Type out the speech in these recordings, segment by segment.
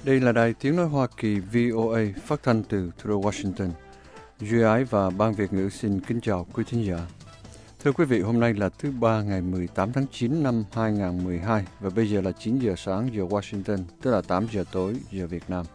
Đây là đài tiếng nói Hoa Kỳ VOA phát thanh từ thủ đô Washington. Duy Ái và Ban Việt ngữ xin kính chào quý thính giả. Thưa quý vị, hôm nay là thứ Ba ngày 18 tháng 9 năm 2012 và bây giờ là 9 giờ sáng giờ Washington, tức là 8 giờ tối giờ Việt Nam.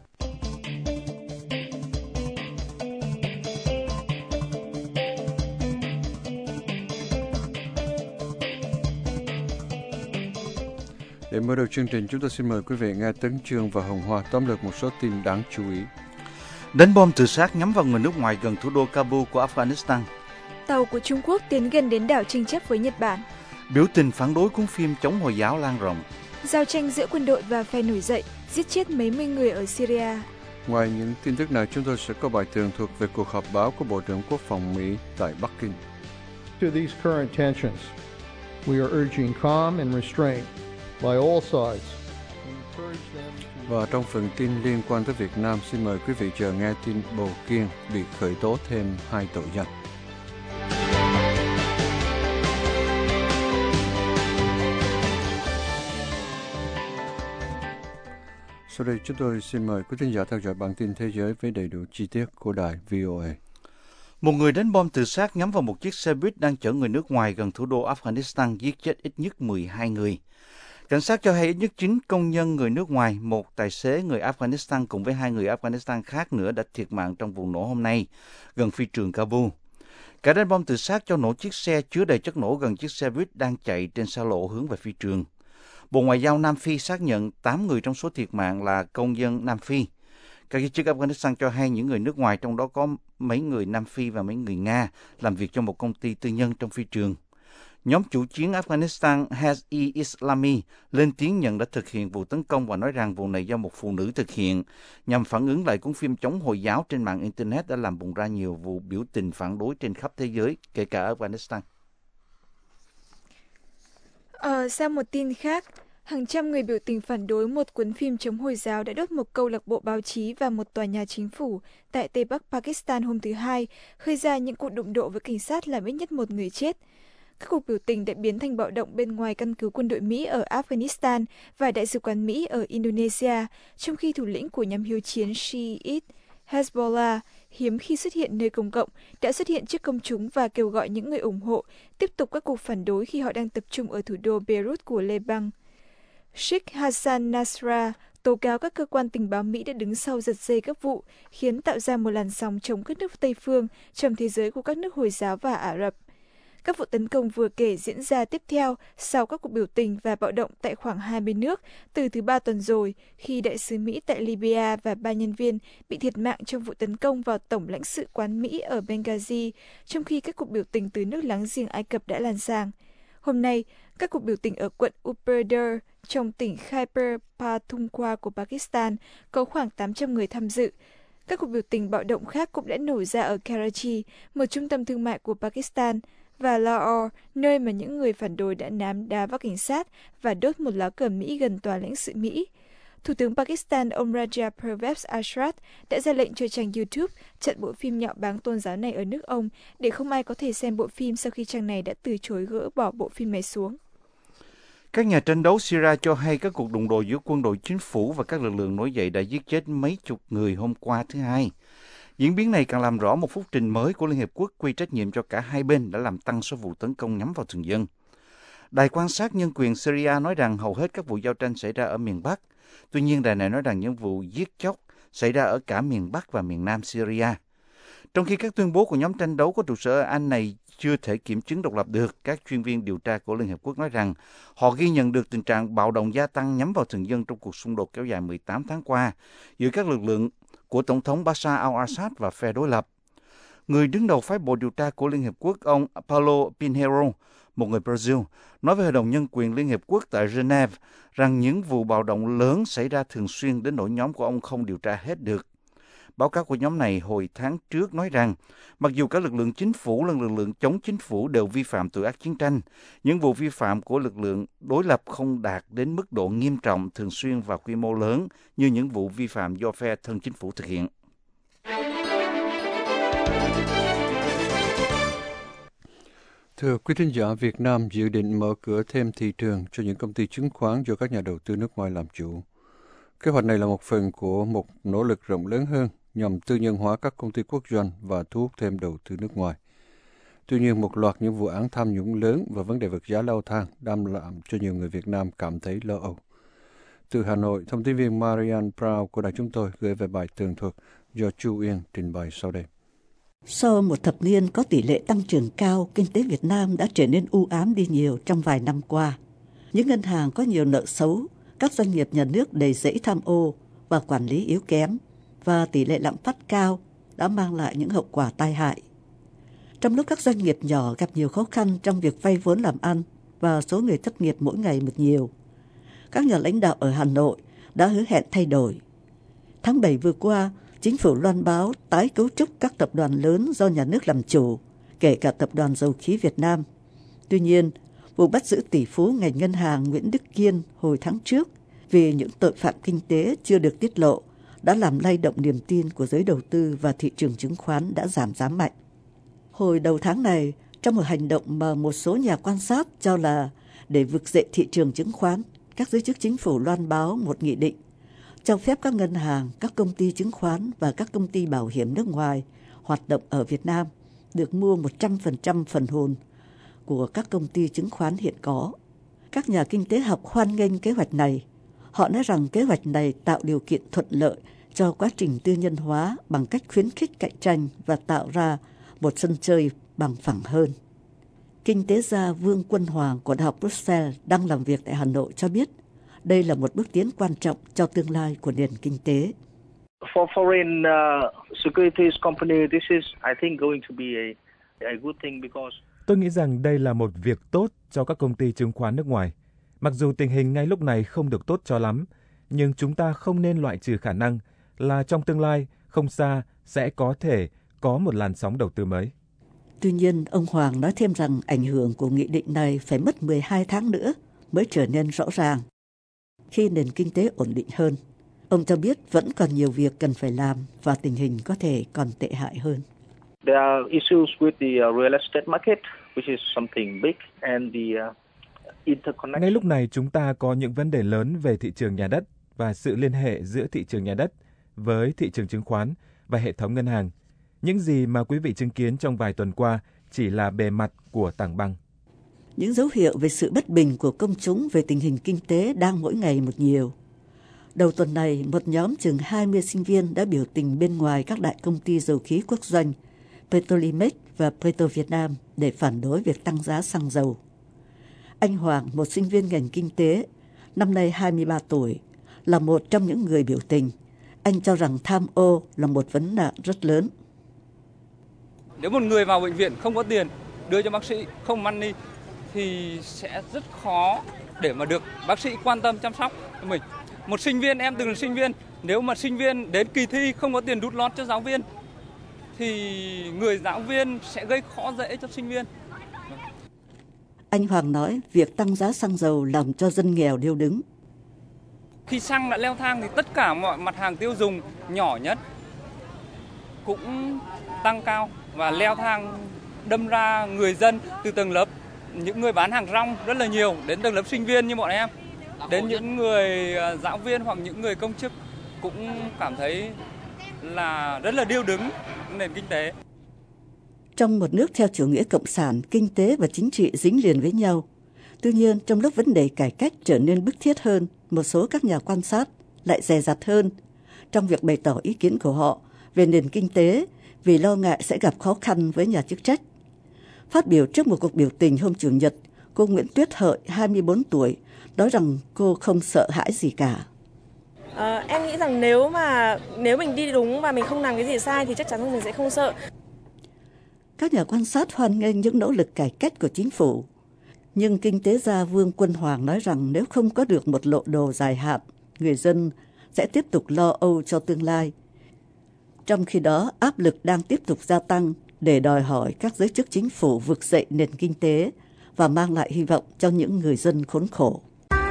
Để mở đầu chương trình, chúng tôi xin mời quý vị nghe Tấn Chương và Hồng Hoa tóm lược một số tin đáng chú ý. Đánh bom tự sát nhắm vào người nước ngoài gần thủ đô Kabul của Afghanistan. Tàu của Trung Quốc tiến gần đến đảo tranh chấp với Nhật Bản. Biểu tình phản đối cuốn phim chống Hồi giáo lan rộng. Giao tranh giữa quân đội và phe nổi dậy, giết chết mấy mươi người ở Syria. Ngoài những tin tức này, chúng tôi sẽ có bài tường thuật về cuộc họp báo của Bộ trưởng Quốc phòng Mỹ tại Bắc Kinh. To these current tensions, we are urging calm and restraint by all sides. Và trong phần tin liên quan tới Việt Nam, xin mời quý vị chờ nghe tin Bầu Kiên bị khởi tố thêm 2 tội danh. Sau đây chúng tôi xin mời quý thính giả theo dõi bản tin thế giới với đầy đủ chi tiết của đài VOA. Một người đánh bom tự sát nhắm vào một chiếc xe buýt đang chở người nước ngoài gần thủ đô Afghanistan, giết chết ít nhất 12 người. Cảnh sát cho hay ít nhất 9 công nhân người nước ngoài, một tài xế người Afghanistan cùng với 2 người Afghanistan khác nữa đã thiệt mạng trong vụ nổ hôm nay gần phi trường Kabul. Cả đánh bom tự sát cho nổ chiếc xe chứa đầy chất nổ gần chiếc xe buýt đang chạy trên xa lộ hướng về phi trường. Bộ Ngoại giao Nam Phi xác nhận 8 người trong số thiệt mạng là công dân Nam Phi. Các giới chức Afghanistan cho hay những người nước ngoài, trong đó có mấy người Nam Phi và mấy người Nga, làm việc cho một công ty tư nhân trong phi trường. Nhóm chủ chiến Afghanistan Hezb-e-Islami lên tiếng nhận đã thực hiện vụ tấn công và nói rằng vụ này do một phụ nữ thực hiện, nhằm phản ứng lại cuốn phim chống Hồi giáo trên mạng Internet đã làm bùng ra nhiều vụ biểu tình phản đối trên khắp thế giới, kể cả Afghanistan. Sang một tin khác, hàng trăm người biểu tình phản đối một cuốn phim chống Hồi giáo đã đốt một câu lạc bộ báo chí và một tòa nhà chính phủ tại Tây Bắc Pakistan hôm thứ Hai, gây ra những cuộc đụng độ với cảnh sát làm ít nhất một người chết. Các cuộc biểu tình đã biến thành bạo động bên ngoài căn cứ quân đội Mỹ ở Afghanistan và Đại sứ quán Mỹ ở Indonesia, trong khi thủ lĩnh của nhóm hiếu chiến Shiite Hezbollah, hiếm khi xuất hiện nơi công cộng, đã xuất hiện trước công chúng và kêu gọi những người ủng hộ tiếp tục các cuộc phản đối khi họ đang tập trung ở thủ đô Beirut của Lebanon. Sheikh Hassan Nasrallah tố cáo các cơ quan tình báo Mỹ đã đứng sau giật dây các vụ, khiến tạo ra một làn sóng chống các nước Tây phương trong thế giới của các nước Hồi giáo và Ả Rập. Các vụ tấn công vừa kể diễn ra tiếp theo sau các cuộc biểu tình và bạo động tại khoảng 20 nước từ thứ Ba tuần rồi, khi đại sứ Mỹ tại Libya và 3 nhân viên bị thiệt mạng trong vụ tấn công vào Tổng lãnh sự quán Mỹ ở Benghazi, trong khi các cuộc biểu tình từ nước láng giềng Ai Cập đã lan sang. Hôm nay, các cuộc biểu tình ở quận Upper trong tỉnh Khyber Pakhtunkhwa của Pakistan có khoảng 800 người tham dự. Các cuộc biểu tình bạo động khác cũng đã nổ ra ở Karachi, một trung tâm thương mại của Pakistan, và Lahore, nơi mà những người phản đối đã ném đá vào cảnh sát và đốt một lá cờ Mỹ gần tòa lãnh sự Mỹ. Thủ tướng Pakistan ông Raja Pervez Ashraf đã ra lệnh cho trang YouTube chặn bộ phim nhạo báng tôn giáo này ở nước ông để không ai có thể xem bộ phim sau khi trang này đã từ chối gỡ bỏ bộ phim này xuống. Các nhà tranh đấu Syria cho hay các cuộc đụng độ giữa quân đội chính phủ và các lực lượng nổi dậy đã giết chết mấy chục người hôm qua thứ Hai. Diễn biến này càng làm rõ một phúc trình mới của Liên Hiệp Quốc quy trách nhiệm cho cả hai bên đã làm tăng số vụ tấn công nhắm vào thường dân. Đài quan sát nhân quyền Syria nói rằng hầu hết các vụ giao tranh xảy ra ở miền Bắc. Tuy nhiên, đài này nói rằng những vụ giết chóc xảy ra ở cả miền Bắc và miền Nam Syria. Trong khi các tuyên bố của nhóm tranh đấu có trụ sở ở Anh này chưa thể kiểm chứng độc lập được, các chuyên viên điều tra của Liên Hiệp Quốc nói rằng họ ghi nhận được tình trạng bạo động gia tăng nhắm vào thường dân trong cuộc xung đột kéo dài 18 tháng qua giữa các lực lượng của Tổng thống Bashar al-Assad và phe đối lập. Người đứng đầu phái bộ điều tra của Liên Hiệp Quốc, ông Paulo Pinheiro, một người Brazil, nói với Hội đồng Nhân quyền Liên Hiệp Quốc tại Geneva rằng những vụ bạo động lớn xảy ra thường xuyên đến nỗi nhóm của ông không điều tra hết được. Báo cáo của nhóm này hồi tháng trước nói rằng, mặc dù các lực lượng chính phủ và lực lượng chống chính phủ đều vi phạm tội ác chiến tranh, những vụ vi phạm của lực lượng đối lập không đạt đến mức độ nghiêm trọng, thường xuyên và quy mô lớn như những vụ vi phạm do phe thân chính phủ thực hiện. Thưa quý thính giả, Việt Nam dự định mở cửa thêm thị trường cho những công ty chứng khoán do các nhà đầu tư nước ngoài làm chủ. Kế hoạch này là một phần của một nỗ lực rộng lớn hơn nhằm tư nhân hóa các công ty quốc doanh và thu hút thêm đầu tư nước ngoài. Tuy nhiên, một loạt những vụ án tham nhũng lớn và vấn đề vật giá leo thang đang làm cho nhiều người Việt Nam cảm thấy lo âu. Từ Hà Nội, thông tin viên Marianne Brown của đài chúng tôi gửi về bài tường thuật do Chu Yên trình bày sau đây. Sau một thập niên có tỷ lệ tăng trưởng cao, kinh tế Việt Nam đã trở nên u ám đi nhiều trong vài năm qua. Những ngân hàng có nhiều nợ xấu, các doanh nghiệp nhà nước đầy rẫy tham ô và quản lý yếu kém, và tỷ lệ lạm phát cao đã mang lại những hậu quả tai hại. Trong lúc các doanh nghiệp nhỏ gặp nhiều khó khăn trong việc vay vốn làm ăn và số người thất nghiệp mỗi ngày một nhiều, các nhà lãnh đạo ở Hà Nội đã hứa hẹn thay đổi. Tháng 7 vừa qua, chính phủ loan báo tái cấu trúc các tập đoàn lớn do nhà nước làm chủ, kể cả tập đoàn dầu khí Việt Nam. Tuy nhiên, vụ bắt giữ tỷ phú ngành ngân hàng Nguyễn Đức Kiên hồi tháng trước vì những tội phạm kinh tế chưa được tiết lộ đã làm lay động niềm tin của giới đầu tư và thị trường chứng khoán đã giảm giá mạnh. Hồi đầu tháng này, trong một hành động mà một số nhà quan sát cho là để vực dậy thị trường chứng khoán, các giới chức chính phủ loan báo một nghị định cho phép các ngân hàng, các công ty chứng khoán và các công ty bảo hiểm nước ngoài hoạt động ở Việt Nam được mua 100% phần hồn của các công ty chứng khoán hiện có. Các nhà kinh tế học hoan nghênh kế hoạch này. Họ nói rằng kế hoạch này tạo điều kiện thuận lợi cho quá trình tư nhân hóa bằng cách khuyến khích cạnh tranh và tạo ra một sân chơi bằng phẳng hơn. Kinh tế gia Vương Quân Hoàng của Đại học Bruxelles đang làm việc tại Hà Nội cho biết đây là một bước tiến quan trọng cho tương lai của nền kinh tế. For foreign securities company, this is, I think, going to be a good thing because tôi nghĩ rằng đây là một việc tốt cho các công ty chứng khoán nước ngoài. Mặc dù tình hình ngay lúc này không được tốt cho lắm, nhưng chúng ta không nên loại trừ khả năng là trong tương lai không xa sẽ có thể có một làn sóng đầu tư mới. Tuy nhiên, ông Hoàng nói thêm rằng ảnh hưởng của nghị định này phải mất 12 tháng nữa mới trở nên rõ ràng. Khi nền kinh tế ổn định hơn, ông cho biết vẫn còn nhiều việc cần phải làm và tình hình có thể còn tệ hại hơn. There are issues with the real estate market, which is something big, and the interconnection. Ngay lúc này chúng ta có những vấn đề lớn về thị trường nhà đất và sự liên hệ giữa thị trường nhà đất với thị trường chứng khoán và hệ thống ngân hàng. Những gì mà quý vị chứng kiến trong vài tuần qua chỉ là bề mặt của tảng băng. Những dấu hiệu về sự bất bình của công chúng về tình hình kinh tế đang mỗi ngày một nhiều. Đầu tuần này, một nhóm chừng 20 sinh viên đã biểu tình bên ngoài các đại công ty dầu khí quốc doanh Petrolimex và Petro Việt Nam để phản đối việc tăng giá xăng dầu. Anh Hoàng, một sinh viên ngành kinh tế, năm nay 23 tuổi, là một trong những người biểu tình. Anh cho rằng tham ô là một vấn nạn rất lớn. Nếu một người vào bệnh viện không có tiền đưa cho bác sĩ, không money, thì sẽ rất khó để mà được bác sĩ quan tâm chăm sóc cho mình. Một sinh viên, em từng là sinh viên, nếu mà sinh viên đến kỳ thi không có tiền đút lót cho giáo viên, thì người giáo viên sẽ gây khó dễ cho sinh viên. Anh Hoàng nói việc tăng giá xăng dầu làm cho dân nghèo điêu đứng. Khi xăng đã leo thang thì tất cả mọi mặt hàng tiêu dùng nhỏ nhất cũng tăng cao và leo thang, đâm ra người dân từ tầng lớp, những người bán hàng rong rất là nhiều, đến tầng lớp sinh viên như bọn em, đến những người giáo viên hoặc những người công chức cũng cảm thấy là rất là điêu đứng nền kinh tế. Trong một nước theo chủ nghĩa cộng sản, kinh tế và chính trị dính liền với nhau. Tuy nhiên, trong lúc vấn đề cải cách trở nên bức thiết hơn, một số các nhà quan sát lại dè dặt hơn trong việc bày tỏ ý kiến của họ về nền kinh tế vì lo ngại sẽ gặp khó khăn với nhà chức trách. Phát biểu trước một cuộc biểu tình hôm Chủ nhật, cô Nguyễn Tuyết Hợi, 24 tuổi, nói rằng cô không sợ hãi gì cả. Em nghĩ rằng nếu mình đi đúng và mình không làm cái gì sai thì chắc chắn mình sẽ không sợ. Các nhà quan sát hoan nghênh những nỗ lực cải cách của chính phủ. Nhưng kinh tế gia Vương Quân Hoàng nói rằng nếu không có được một lộ đồ dài hạn, người dân sẽ tiếp tục lo âu cho tương lai. Trong khi đó, áp lực đang tiếp tục gia tăng để đòi hỏi các giới chức chính phủ vực dậy nền kinh tế và mang lại hy vọng cho những người dân khốn khổ.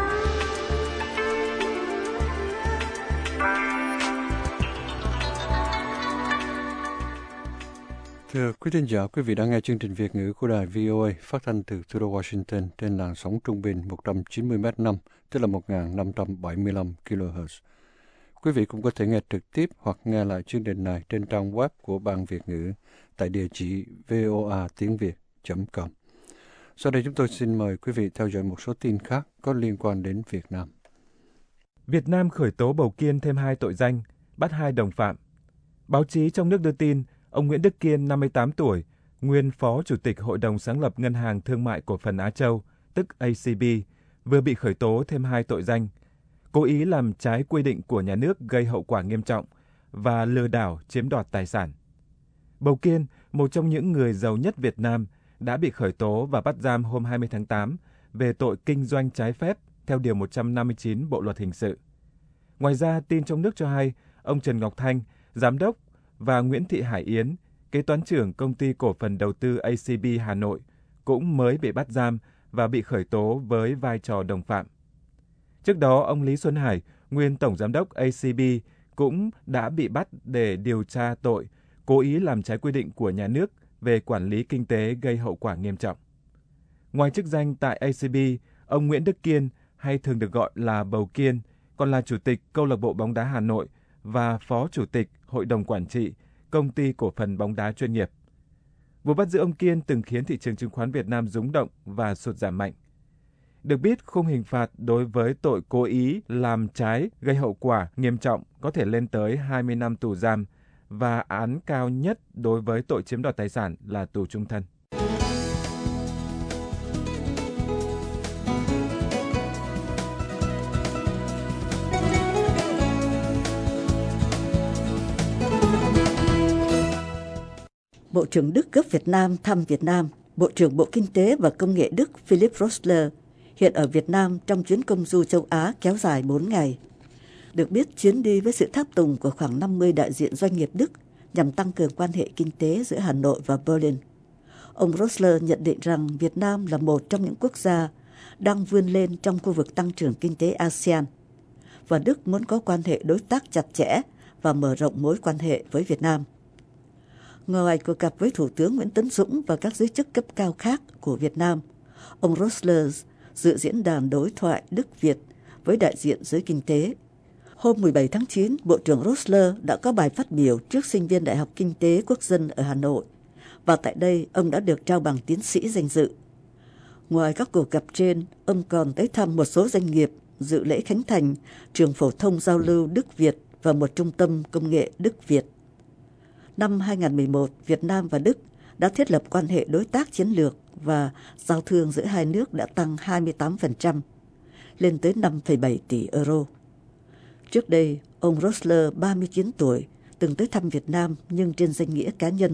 Thưa quý thính giả, quý vị đang nghe chương trình Việt ngữ của đài VOA phát thanh từ thủ đô Washington trên làn sóng trung bình 190m5, tức là 1575 kHz. Quý vị cũng có thể nghe trực tiếp hoặc nghe lại chương trình này trên trang web của Ban Việt ngữ tại địa chỉ voatiengviet.com. Sau đây chúng tôi xin mời quý vị theo dõi một số tin khác có liên quan đến Việt Nam. Việt Nam khởi tố Bầu Kiên thêm 2 tội danh, bắt 2 đồng phạm. Báo chí trong nước đưa tin, ông Nguyễn Đức Kiên, 58 tuổi, nguyên Phó Chủ tịch Hội đồng sáng lập Ngân hàng Thương mại Cổ phần Á Châu, tức ACB, vừa bị khởi tố thêm 2 tội danh: cố ý làm trái quy định của nhà nước gây hậu quả nghiêm trọng và lừa đảo chiếm đoạt tài sản. Bầu Kiên, một trong những người giàu nhất Việt Nam, đã bị khởi tố và bắt giam hôm 20 tháng 8 về tội kinh doanh trái phép theo Điều 159 Bộ Luật Hình sự. Ngoài ra, tin trong nước cho hay, ông Trần Ngọc Thanh, Giám đốc, và Nguyễn Thị Hải Yến, kế toán trưởng Công ty Cổ phần Đầu tư ACB Hà Nội, cũng mới bị bắt giam và bị khởi tố với vai trò đồng phạm. Trước đó, ông Lý Xuân Hải, nguyên Tổng Giám đốc ACB, cũng đã bị bắt để điều tra tội cố ý làm trái quy định của nhà nước về quản lý kinh tế gây hậu quả nghiêm trọng. Ngoài chức danh tại ACB, ông Nguyễn Đức Kiên, hay thường được gọi là Bầu Kiên, còn là Chủ tịch Câu lạc bộ bóng đá Hà Nội và Phó Chủ tịch Hội đồng Quản trị Công ty Cổ phần bóng đá chuyên nghiệp. Vụ bắt giữ ông Kiên từng khiến thị trường chứng khoán Việt Nam rúng động và sụt giảm mạnh. Được biết, khung hình phạt đối với tội cố ý làm trái gây hậu quả nghiêm trọng có thể lên tới 20 năm tù giam và án cao nhất đối với tội chiếm đoạt tài sản là tù chung thân. Bộ trưởng Đức gốc Việt Nam thăm Việt Nam. Bộ trưởng Bộ Kinh tế và Công nghệ Đức Philipp Rösler hiện ở Việt Nam trong chuyến công du châu Á kéo dài 4 ngày. Được biết, chuyến đi với sự tháp tùng của khoảng 50 đại diện doanh nghiệp Đức nhằm tăng cường quan hệ kinh tế giữa Hà Nội và Berlin. Ông Rösler nhận định rằng Việt Nam là một trong những quốc gia đang vươn lên trong khu vực tăng trưởng kinh tế ASEAN, và Đức muốn có quan hệ đối tác chặt chẽ và mở rộng mối quan hệ với Việt Nam. Ngoài cuộc gặp với Thủ tướng Nguyễn Tấn Dũng và các giới chức cấp cao khác của Việt Nam, ông Rösler dự diễn đàn đối thoại Đức-Việt với đại diện giới kinh tế. Hôm 17 tháng 9, Bộ trưởng Rösler đã có bài phát biểu trước sinh viên Đại học Kinh tế Quốc dân ở Hà Nội, và tại đây ông đã được trao bằng tiến sĩ danh dự. Ngoài các cuộc gặp trên, ông còn tới thăm một số doanh nghiệp, dự lễ khánh thành trường phổ thông giao lưu Đức-Việt và một trung tâm công nghệ Đức-Việt. Năm 2011, Việt Nam và Đức đã thiết lập quan hệ đối tác chiến lược và giao thương giữa hai nước đã tăng 28%, lên tới 5,7 tỷ euro. Trước đây, ông Rösler, 39 tuổi, từng tới thăm Việt Nam nhưng trên danh nghĩa cá nhân.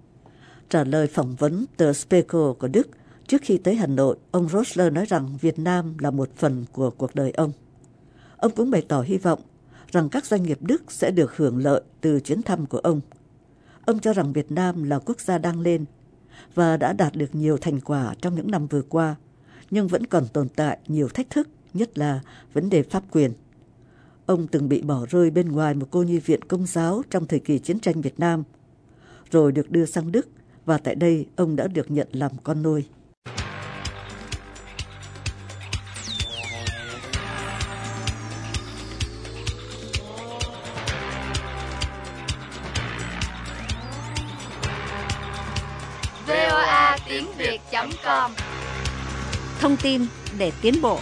Trả lời phỏng vấn tờ Spiegel của Đức trước khi tới Hà Nội, ông Rösler nói rằng Việt Nam là một phần của cuộc đời ông. Ông cũng bày tỏ hy vọng rằng các doanh nghiệp Đức sẽ được hưởng lợi từ chuyến thăm của ông. Ông cho rằng Việt Nam là quốc gia đang lên và đã đạt được nhiều thành quả trong những năm vừa qua, nhưng vẫn còn tồn tại nhiều thách thức, nhất là vấn đề pháp quyền. Ông từng bị bỏ rơi bên ngoài một cô nhi viện Công giáo trong thời kỳ chiến tranh Việt Nam, rồi được đưa sang Đức, và tại đây ông đã được nhận làm con nuôi. voatiengviet.com. Thông tin để tiến bộ.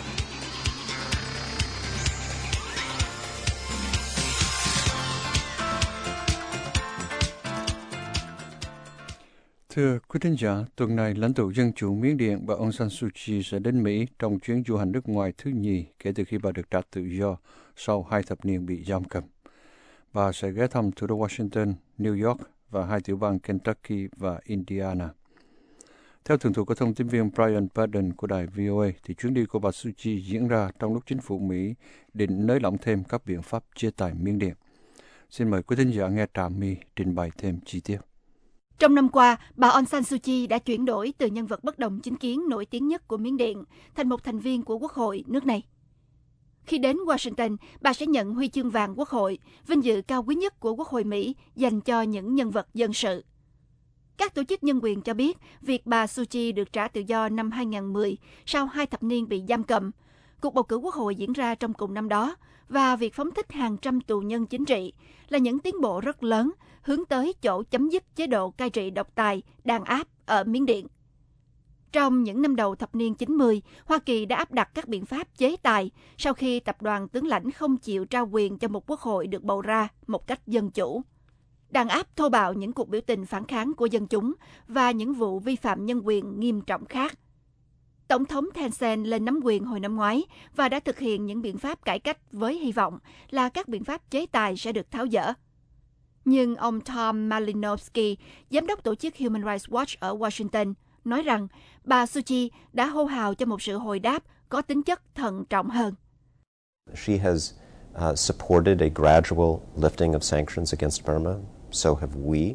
Thưa quý thính giả, tuần này lãnh tụ Dân chủ Miến Điện bà Aung San Suu Kyi sẽ đến Mỹ trong chuyến du hành nước ngoài thứ nhì kể từ khi bà được trả tự do sau 2 thập niên bị giam cầm. Bà sẽ ghé thăm thủ đô Washington, New York và 2 tiểu bang Kentucky và Indiana. Theo tường thuật của thông tin viên Brian Padden của đài VOA, thì chuyến đi của bà Suu Kyi diễn ra trong lúc chính phủ Mỹ định nới lỏng thêm các biện pháp chế tài Miến Điện. Xin mời quý thính giả nghe Trà My trình bày thêm chi tiết. Trong năm qua, bà Aung San Suu Kyi đã chuyển đổi từ nhân vật bất đồng chính kiến nổi tiếng nhất của Miến Điện thành một thành viên của Quốc hội nước này. Khi đến Washington, bà sẽ nhận huy chương vàng Quốc hội, vinh dự cao quý nhất của Quốc hội Mỹ dành cho những nhân vật dân sự. Các tổ chức nhân quyền cho biết việc bà Suu Kyi được trả tự do năm 2010 sau 2 thập niên bị giam cầm. Cuộc bầu cử Quốc hội diễn ra trong cùng năm đó và việc phóng thích hàng trăm tù nhân chính trị là những tiến bộ rất lớn hướng tới chỗ chấm dứt chế độ cai trị độc tài, đàn áp ở Miến Điện. Trong những năm đầu thập niên 90, Hoa Kỳ đã áp đặt các biện pháp chế tài sau khi tập đoàn tướng lãnh không chịu trao quyền cho một quốc hội được bầu ra một cách dân chủ. Đàn áp thô bạo những cuộc biểu tình phản kháng của dân chúng và những vụ vi phạm nhân quyền nghiêm trọng khác. Tổng thống Thein Sein lên nắm quyền hồi năm ngoái và đã thực hiện những biện pháp cải cách với hy vọng là các biện pháp chế tài sẽ được tháo dỡ. Nhưng ông Tom Malinowski, giám đốc tổ chức Human Rights Watch ở Washington, nói rằng bà Suu Kyi đã hô hào cho một sự hồi đáp có tính chất thận trọng hơn. She has supported a gradual lifting of sanctions against Burma. So have we.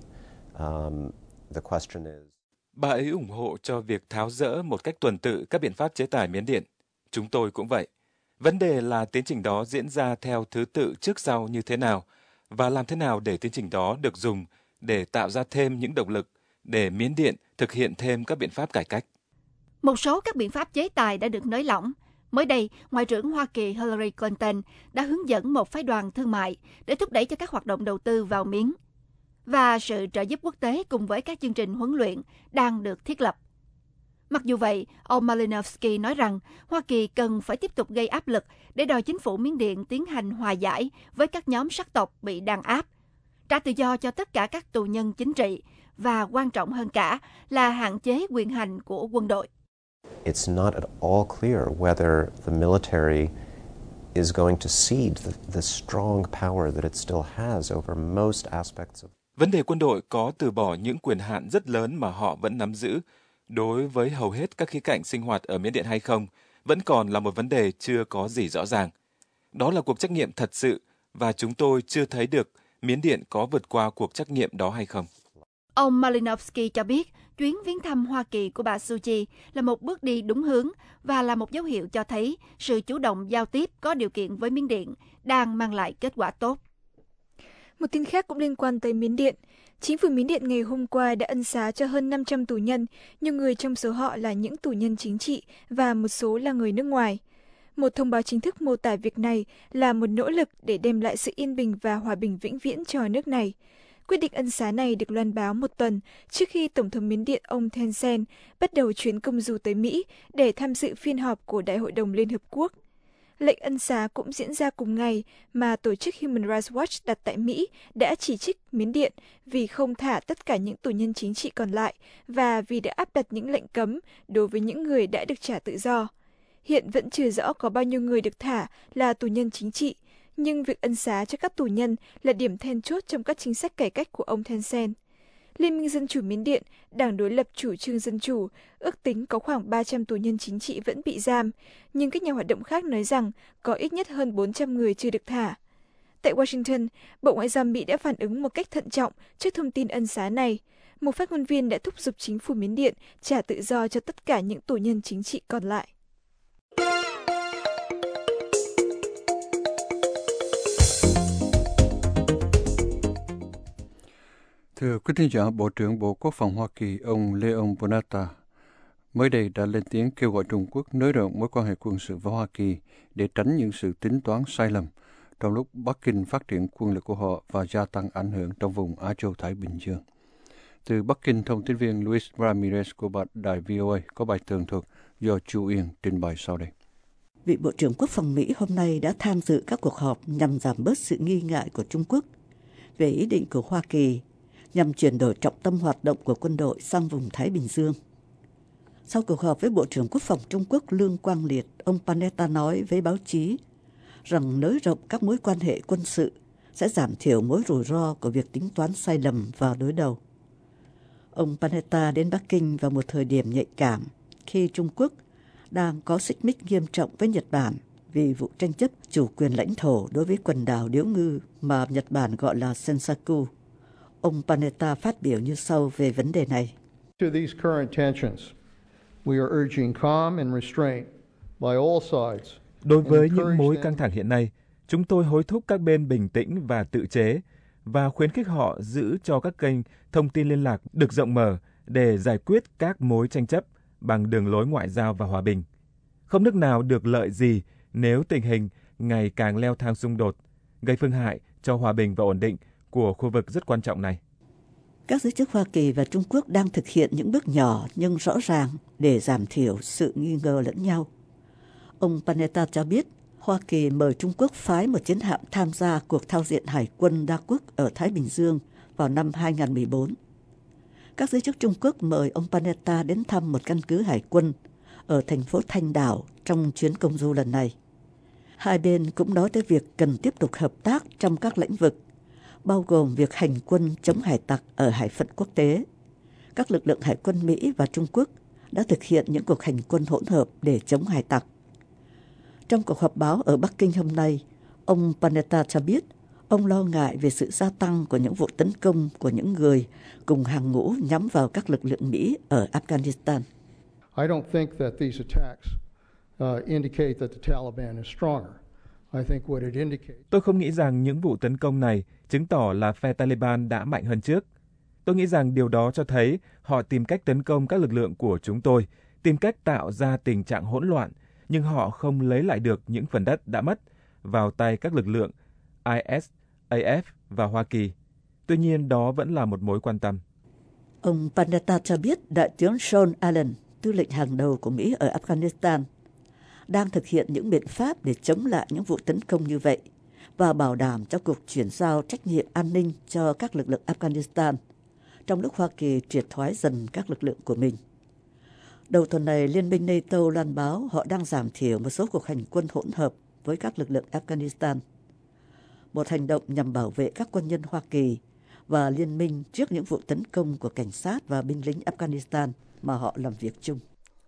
The question is... Bà ấy ủng hộ cho việc tháo dỡ một cách tuần tự các biện pháp chế tài Miến Điện. Chúng tôi cũng vậy. Vấn đề là tiến trình đó diễn ra theo thứ tự trước sau như thế nào và làm thế nào để tiến trình đó được dùng để tạo ra thêm những động lực để Miến Điện thực hiện thêm các biện pháp cải cách. Một số các biện pháp chế tài đã được nới lỏng. Mới đây, Ngoại trưởng Hoa Kỳ Hillary Clinton đã hướng dẫn một phái đoàn thương mại để thúc đẩy cho các hoạt động đầu tư vào Miến. Và sự trợ giúp quốc tế cùng với các chương trình huấn luyện đang được thiết lập. Mặc dù vậy, ông Malinowski nói rằng Hoa Kỳ cần phải tiếp tục gây áp lực để đòi chính phủ Miến Điện tiến hành hòa giải với các nhóm sắc tộc bị đàn áp, trả tự do cho tất cả các tù nhân chính trị và quan trọng hơn cả là hạn chế quyền hành của quân đội. It's not at all clear whether the military is going to cede the strong power that it still has over most aspects of. Vấn đề quân đội có từ bỏ những quyền hạn rất lớn mà họ vẫn nắm giữ đối với hầu hết các khía cạnh sinh hoạt ở Miến Điện hay không, vẫn còn là một vấn đề chưa có gì rõ ràng. Đó là cuộc trắc nghiệm thật sự và chúng tôi chưa thấy được Miến Điện có vượt qua cuộc trắc nghiệm đó hay không. Ông Malinowski cho biết chuyến viếng thăm Hoa Kỳ của bà Suu Kyi là một bước đi đúng hướng và là một dấu hiệu cho thấy sự chủ động giao tiếp có điều kiện với Miến Điện đang mang lại kết quả tốt. Một tin khác cũng liên quan tới Miến Điện. Chính phủ Miến Điện ngày hôm qua đã ân xá cho hơn 500 tù nhân, nhiều người trong số họ là những tù nhân chính trị và một số là người nước ngoài. Một thông báo chính thức mô tả việc này là một nỗ lực để đem lại sự yên bình và hòa bình vĩnh viễn cho nước này. Quyết định ân xá này được loan báo một tuần trước khi Tổng thống Miến Điện ông Thein Sein bắt đầu chuyến công du tới Mỹ để tham dự phiên họp của Đại hội đồng Liên Hợp Quốc. Lệnh ân xá cũng diễn ra cùng ngày mà tổ chức Human Rights Watch đặt tại Mỹ đã chỉ trích Miến Điện vì không thả tất cả những tù nhân chính trị còn lại và vì đã áp đặt những lệnh cấm đối với những người đã được trả tự do. Hiện vẫn chưa rõ có bao nhiêu người được thả là tù nhân chính trị, nhưng việc ân xá cho các tù nhân là điểm then chốt trong các chính sách cải cách của ông Thein Sein. Liên minh Dân chủ Miến Điện, đảng đối lập chủ trương dân chủ, ước tính có khoảng 300 tù nhân chính trị vẫn bị giam, nhưng các nhà hoạt động khác nói rằng có ít nhất hơn 400 người chưa được thả. Tại Washington, Bộ Ngoại giao Mỹ đã phản ứng một cách thận trọng trước thông tin ân xá này. Một phát ngôn viên đã thúc giục chính phủ Miến Điện trả tự do cho tất cả những tù nhân chính trị còn lại. Thưa quý thính giả, Bộ trưởng Bộ Quốc phòng Hoa Kỳ ông Leon Panetta mới đây đã lên tiếng kêu gọi Trung Quốc nới rộng mối quan hệ quân sự với Hoa Kỳ để tránh những sự tính toán sai lầm trong lúc Bắc Kinh phát triển quân lực của họ và gia tăng ảnh hưởng trong vùng Á Châu Thái Bình Dương. Từ Bắc Kinh, thông tin viên Luis Ramirez của đài VOA có bài tường thuật do Chu Yên trình bày sau đây. Vị Bộ trưởng Quốc phòng Mỹ hôm nay đã tham dự các cuộc họp nhằm giảm bớt sự nghi ngại của Trung Quốc về ý định của Hoa Kỳ nhằm chuyển đổi trọng tâm hoạt động của quân đội sang vùng Thái Bình Dương. Sau cuộc họp với Bộ trưởng Quốc phòng Trung Quốc Lương Quang Liệt, ông Panetta nói với báo chí rằng nới rộng các mối quan hệ quân sự sẽ giảm thiểu mối rủi ro của việc tính toán sai lầm vào đối đầu. Ông Panetta đến Bắc Kinh vào một thời điểm nhạy cảm khi Trung Quốc đang có xích mích nghiêm trọng với Nhật Bản vì vụ tranh chấp chủ quyền lãnh thổ đối với quần đảo Điếu Ngư mà Nhật Bản gọi là Senkaku. Ông Panetta phát biểu như sau về vấn đề này. To these current tensions, we are urging calm and restraint by all sides. Đối với những mối căng thẳng hiện nay, chúng tôi hối thúc các bên bình tĩnh và tự chế và khuyến khích họ giữ cho các kênh thông tin liên lạc được rộng mở để giải quyết các mối tranh chấp bằng đường lối ngoại giao và hòa bình. Không nước nào được lợi gì nếu tình hình ngày càng leo thang xung đột, gây phương hại cho hòa bình và ổn định của khu vực rất quan trọng này. Các giới chức Hoa Kỳ và Trung Quốc đang thực hiện những bước nhỏ nhưng rõ ràng để giảm thiểu sự nghi ngờ lẫn nhau. Ông Panetta cho biết Hoa Kỳ mời Trung Quốc phái một chiến hạm tham gia cuộc thao diện hải quân đa quốc ở Thái Bình Dương vào năm 2014. Các giới chức Trung Quốc mời ông Panetta đến thăm một căn cứ hải quân ở thành phố Thanh Đảo trong chuyến công du lần này. Hai bên cũng nói tới việc cần tiếp tục hợp tác trong các lĩnh vực, bao gồm việc hành quân chống hải tặc ở hải phận quốc tế. Các lực lượng hải quân Mỹ và Trung Quốc đã thực hiện những cuộc hành quân hỗn hợp để chống hải tặc. Trong cuộc họp báo ở Bắc Kinh hôm nay, ông Panetta cho biết ông lo ngại về sự gia tăng của những vụ tấn công của những người cùng hàng ngũ nhắm vào các lực lượng Mỹ ở Afghanistan. I don't think that these attacks indicate that the Taliban is stronger. I think what it indicates. Tôi không nghĩ rằng những vụ tấn công này chứng tỏ là phe Taliban đã mạnh hơn trước. Tôi nghĩ rằng điều đó cho thấy họ tìm cách tấn công các lực lượng của chúng tôi, tìm cách tạo ra tình trạng hỗn loạn, nhưng họ không lấy lại được những phần đất đã mất vào tay các lực lượng ISAF và Hoa Kỳ. Tuy nhiên, đó vẫn là một mối quan tâm. Ông Panetta cho biết Đại tướng Sean Allen, tư lệnh hàng đầu của Mỹ ở Afghanistan, đang thực hiện những biện pháp để chống lại những vụ tấn công như vậy và bảo đảm cho cuộc chuyển giao trách nhiệm an ninh cho các lực lượng Afghanistan, trong lúc Hoa Kỳ triệt thoái dần các lực lượng của mình. Đầu tuần này, Liên minh NATO loan báo họ đang giảm thiểu một số cuộc hành quân hỗn hợp với các lực lượng Afghanistan, một hành động nhằm bảo vệ các quân nhân Hoa Kỳ và liên minh trước những vụ tấn công của cảnh sát và binh lính Afghanistan mà họ làm việc chung.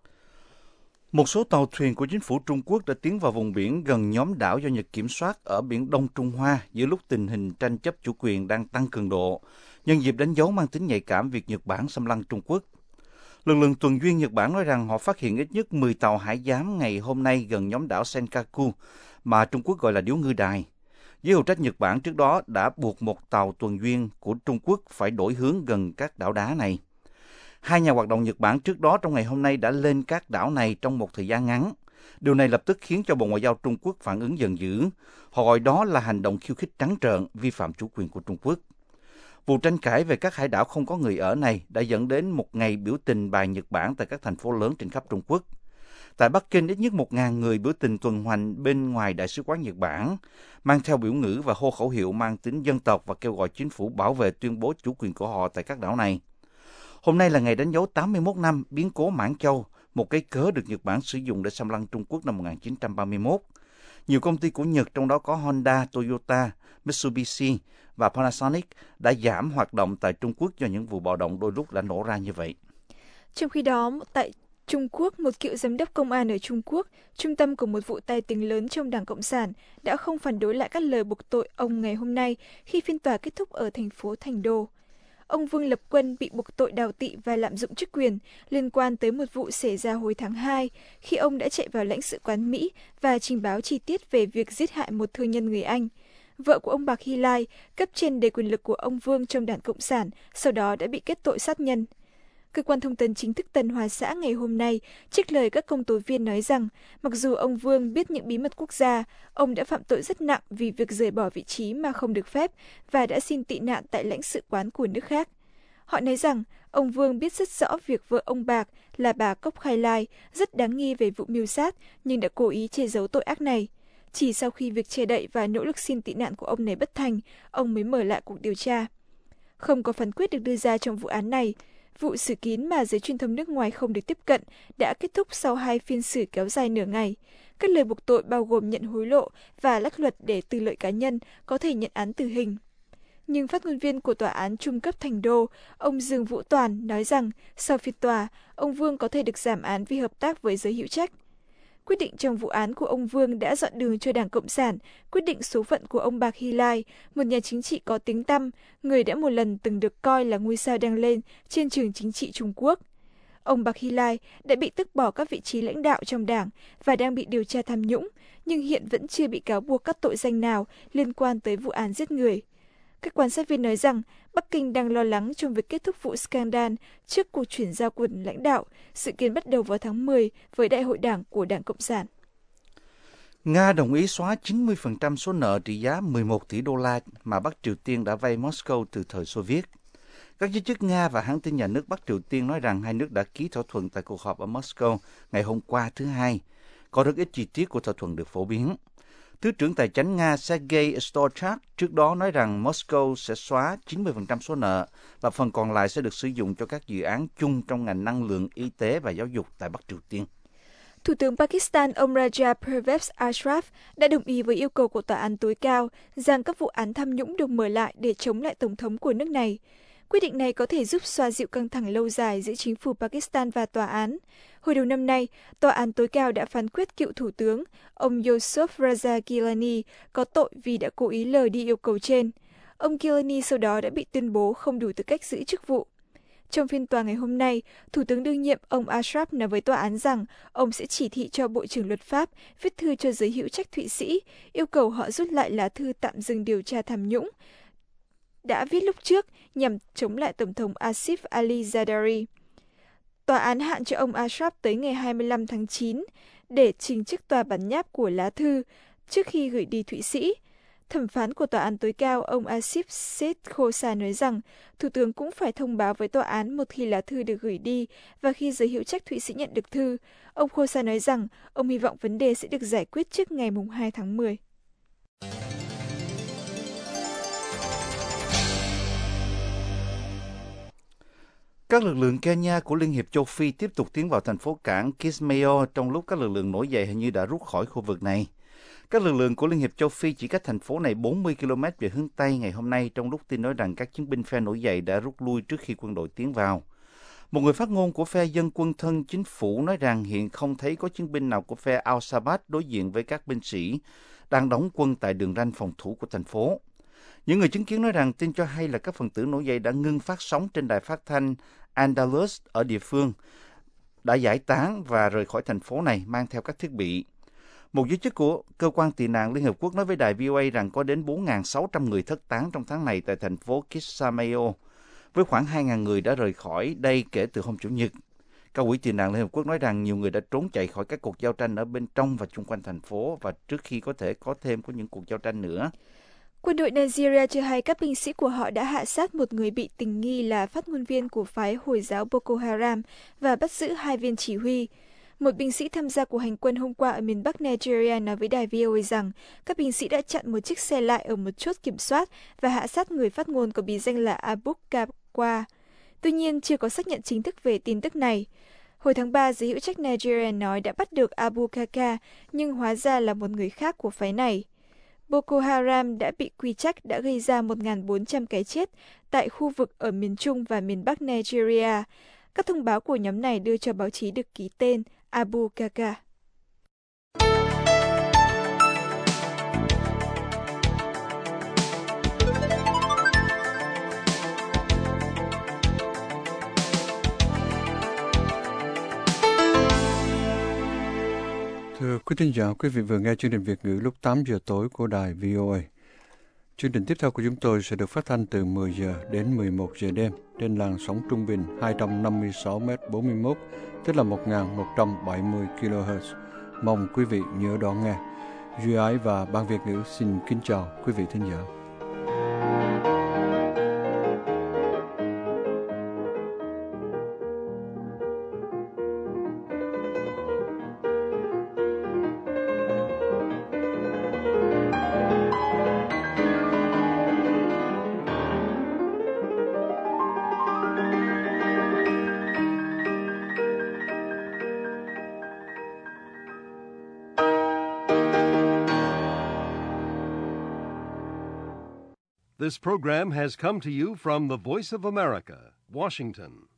Một số tàu thuyền của chính phủ Trung Quốc đã tiến vào vùng biển gần nhóm đảo do Nhật kiểm soát ở Biển Đông Trung Hoa giữa lúc tình hình tranh chấp chủ quyền đang tăng cường độ, nhân dịp đánh dấu mang tính nhạy cảm việc Nhật Bản xâm lăng Trung Quốc. Lực lượng tuần duyên Nhật Bản nói rằng họ phát hiện ít nhất 10 tàu hải giám ngày hôm nay gần nhóm đảo Senkaku, mà Trung Quốc gọi là điếu ngư đài. Giới hữu trách Nhật Bản trước đó đã buộc một tàu tuần duyên của Trung Quốc phải đổi hướng gần các đảo đá này. Hai nhà hoạt động Nhật Bản trước đó trong ngày hôm nay đã lên các đảo này trong một thời gian ngắn. Điều này lập tức khiến cho Bộ Ngoại giao Trung Quốc phản ứng giận dữ. Họ gọi đó là hành động khiêu khích trắng trợn, vi phạm chủ quyền của Trung Quốc. Vụ tranh cãi về các hải đảo không có người ở này đã dẫn đến một ngày biểu tình bài Nhật Bản tại các thành phố lớn trên khắp Trung Quốc. Tại Bắc Kinh, ít nhất 1.000 người biểu tình tuần hoành bên ngoài Đại sứ quán Nhật Bản, mang theo biểu ngữ và hô khẩu hiệu mang tính dân tộc và kêu gọi chính phủ bảo vệ tuyên bố chủ quyền của họ tại các đảo này. Hôm nay là ngày đánh dấu 81 năm biến cố Mãn Châu, một cái cớ được Nhật Bản sử dụng để xâm lăng Trung Quốc năm 1931. Nhiều công ty của Nhật, trong đó có Honda, Toyota, Mitsubishi và Panasonic, đã giảm hoạt động tại Trung Quốc do những vụ bạo động đôi lúc đã nổ ra như vậy. Trong khi đó, tại Trung Quốc, một cựu giám đốc công an ở Trung Quốc, trung tâm của một vụ tai tiếng lớn trong Đảng Cộng sản, đã không phản đối lại các lời buộc tội ông ngày hôm nay khi phiên tòa kết thúc ở thành phố Thành Đô. Ông Vương Lập Quân bị buộc tội đào tị và lạm dụng chức quyền liên quan tới một vụ xảy ra hồi tháng 2 khi ông đã chạy vào lãnh sự quán Mỹ và trình báo chi tiết về việc giết hại một thương nhân người Anh. Vợ của ông Bạc Hy Lai, cấp trên đầy quyền lực của ông Vương trong Đảng Cộng sản, sau đó đã bị kết tội sát nhân. Cơ quan thông tấn chính thức Tân Hoa Xã ngày hôm nay trích lời các công tố viên nói rằng, mặc dù ông Vương biết những bí mật quốc gia, ông đã phạm tội rất nặng vì việc rời bỏ vị trí mà không được phép và đã xin tị nạn tại lãnh sự quán của nước khác. Họ nói rằng, ông Vương biết rất rõ việc vợ ông Bạc là bà Cốc Khai Lai rất đáng nghi về vụ mưu sát, nhưng đã cố ý che giấu tội ác này. Chỉ sau khi việc che đậy và nỗ lực xin tị nạn của ông này bất thành, ông mới mở lại cuộc điều tra. Không có phán quyết được đưa ra trong vụ án này. Vụ xử kín mà giới truyền thông nước ngoài không được tiếp cận đã kết thúc sau 2 phiên xử kéo dài nửa ngày. Các lời buộc tội bao gồm nhận hối lộ và lách luật để tư lợi cá nhân có thể nhận án tử hình. Nhưng phát ngôn viên của Tòa án Trung cấp Thành Đô, ông Dương Vũ Toàn, nói rằng sau phiên tòa, ông Vương có thể được giảm án vì hợp tác với giới hữu trách. Quyết định trong vụ án của ông Vương đã dọn đường cho Đảng Cộng sản, quyết định số phận của ông Bạc Hy Lai, một nhà chính trị có tiếng tăm, người đã một lần từng được coi là ngôi sao đang lên trên trường chính trị Trung Quốc. Ông Bạc Hy Lai đã bị tước bỏ các vị trí lãnh đạo trong đảng và đang bị điều tra tham nhũng, nhưng hiện vẫn chưa bị cáo buộc các tội danh nào liên quan tới vụ án giết người. Các quan sát viên nói rằng Bắc Kinh đang lo lắng trong việc kết thúc vụ scandal trước cuộc chuyển giao quyền lãnh đạo, dự kiến bắt đầu vào tháng 10 với Đại hội Đảng của Đảng Cộng sản. Nga đồng ý xóa 90% số nợ trị giá 11 tỷ đô la mà Bắc Triều Tiên đã vay Moscow từ thời Xô Viết. Các giới chức Nga và hãng tin nhà nước Bắc Triều Tiên nói rằng hai nước đã ký thỏa thuận tại cuộc họp ở Moscow ngày hôm qua thứ Hai. Có rất ít chi tiết của thỏa thuận được phổ biến. Thứ trưởng Tài chánh Nga Sergei Stochak trước đó nói rằng Moscow sẽ xóa 90% số nợ và phần còn lại sẽ được sử dụng cho các dự án chung trong ngành năng lượng, y tế và giáo dục tại Bắc Triều Tiên. Thủ tướng Pakistan ông Raja Pervez Ashraf đã đồng ý với yêu cầu của Tòa án tối cao rằng các vụ án tham nhũng được mở lại để chống lại Tổng thống của nước này. Quyết định này có thể giúp xoa dịu căng thẳng lâu dài giữa chính phủ Pakistan và tòa án. Hồi đầu năm nay, Tòa án tối cao đã phán quyết cựu Thủ tướng, ông Yusuf Raza Gilani, có tội vì đã cố ý lờ đi yêu cầu trên. Ông Gilani sau đó đã bị tuyên bố không đủ tư cách giữ chức vụ. Trong phiên tòa ngày hôm nay, Thủ tướng đương nhiệm ông Ashraf nói với tòa án rằng ông sẽ chỉ thị cho Bộ trưởng Luật pháp viết thư cho giới hữu trách Thụy Sĩ, yêu cầu họ rút lại lá thư tạm dừng điều tra tham nhũng đã viết lúc trước nhằm chống lại Tổng thống Asif Ali Zardari. Tòa án hạn cho ông Ashraf tới ngày 25 tháng 9 để trình trước tòa bản nháp của lá thư trước khi gửi đi Thụy Sĩ. Thẩm phán của Tòa án tối cao ông Asif Seth Khosa nói rằng Thủ tướng cũng phải thông báo với tòa án một khi lá thư được gửi đi và khi giới hữu trách Thụy Sĩ nhận được thư. Ông Khosa nói rằng ông hy vọng vấn đề sẽ được giải quyết trước ngày 2 tháng 10. Các lực lượng Kenya của Liên hiệp châu Phi tiếp tục tiến vào thành phố cảng Kismayo trong lúc các lực lượng nổi dậy hình như đã rút khỏi khu vực này. Các lực lượng của Liên hiệp châu Phi chỉ cách thành phố này 40 km về hướng Tây ngày hôm nay, trong lúc tin nói rằng các chiến binh phe nổi dậy đã rút lui trước khi quân đội tiến vào. Một người phát ngôn của phe dân quân thân chính phủ nói rằng hiện không thấy có chiến binh nào của phe Al-Shabaab đối diện với các binh sĩ đang đóng quân tại đường ranh phòng thủ của thành phố. Những người chứng kiến nói rằng tin cho hay là các phần tử nổi dậy đã ngưng phát sóng trên đài phát thanh Andalus ở địa phương, đã giải tán và rời khỏi thành phố này mang theo các thiết bị. Một giới chức của Cơ quan Tị nạn Liên Hợp Quốc nói với đài VOA rằng có đến 4.600 người thất tán trong tháng này tại thành phố Kismayo, với khoảng 2.000 người đã rời khỏi đây kể từ hôm Chủ nhật. Các quỹ tị nạn Liên Hợp Quốc nói rằng nhiều người đã trốn chạy khỏi các cuộc giao tranh ở bên trong và chung quanh thành phố và trước khi có thể có thêm những cuộc giao tranh nữa. Quân đội Nigeria cho hay các binh sĩ của họ đã hạ sát một người bị tình nghi là phát ngôn viên của phái Hồi giáo Boko Haram và bắt giữ 2 viên chỉ huy. Một binh sĩ tham gia cuộc hành quân hôm qua ở miền Bắc Nigeria nói với đài VOA rằng các binh sĩ đã chặn một chiếc xe lại ở một chốt kiểm soát và hạ sát người phát ngôn có bí danh là Abu Kakwa. Tuy nhiên, chưa có xác nhận chính thức về tin tức này. Hồi tháng 3, giới hữu trách Nigeria nói đã bắt được Abu Kaka, nhưng hóa ra là một người khác của phái này. Boko Haram đã bị quy trách đã gây ra 1.400 cái chết tại khu vực ở miền Trung và miền Bắc Nigeria. Các thông báo của nhóm này đưa cho báo chí được ký tên Abu Kaka. Thưa quý thính giả, quý vị vừa nghe chương trình Việt ngữ lúc 8 giờ tối của đài VOA. Chương trình tiếp theo của chúng tôi sẽ được phát thanh từ 10 giờ đến 11 giờ đêm trên làn sóng trung bình 256m41, tức là 1170 kHz. Mong quý vị nhớ đón nghe. Duy Ái và Ban Việt ngữ xin kính chào quý vị thính giả. This program has come to you from the Voice of America, Washington.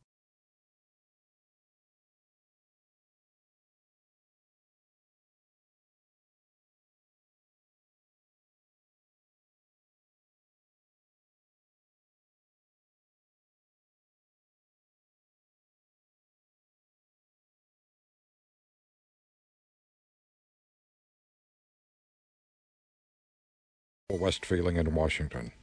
West Feeling in Washington.